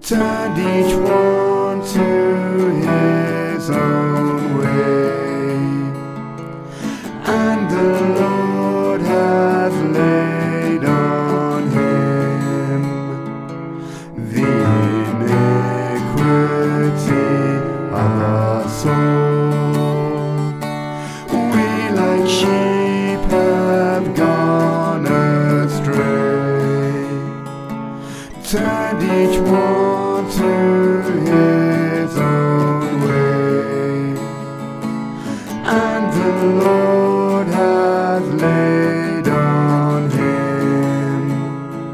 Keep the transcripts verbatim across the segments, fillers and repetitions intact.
turned each one to his own way, and the Lord has laid on him the iniquity of us all. We like sheep have gone astray, turned each one to his own way, and the Lord has laid on him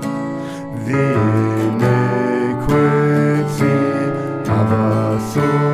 the iniquity of us all.